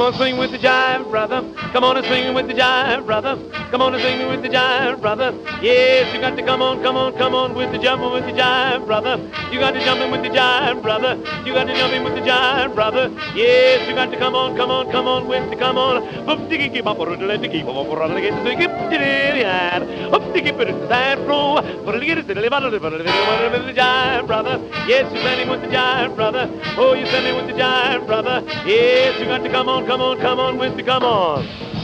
on, swing with the jive, brother. Come on and swing with the jive, brother. Come on and swing with the jive, brother. Yes, you got to come on, come on, come on with the jumping with the jive, brother. You got to jump in with the jive, brother. You got to jump in with the jive, brother. Yes, you got to come on, come on, come on with the come on. Up diggy keep up or let the keep up or let the swing it. Up diggy put it side floor. But it is the jive, brother. Yes, you're standing with the jive, brother. Oh, you're standing with the jive, brother. Yes, you got to come on, come on, come on with the come on.